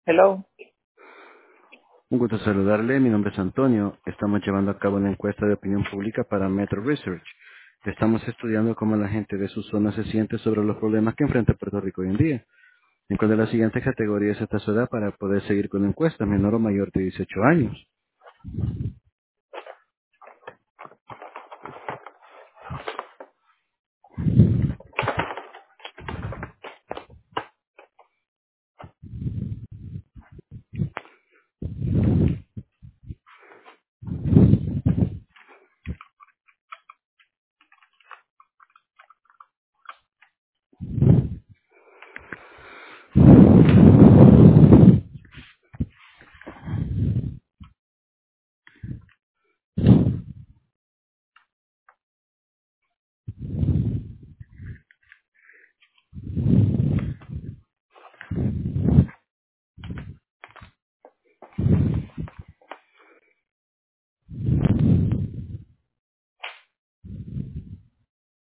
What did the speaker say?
Hello. Un gusto saludarle, mi nombre es Antonio. Estamos llevando a cabo una encuesta de opinión pública para Metro Research. Estamos estudiando cómo la gente de su zona se siente sobre los problemas que enfrenta Puerto Rico hoy en día. En cuál de las siguientes categorías está su edad para poder seguir con la encuesta, menor o mayor de 18 años.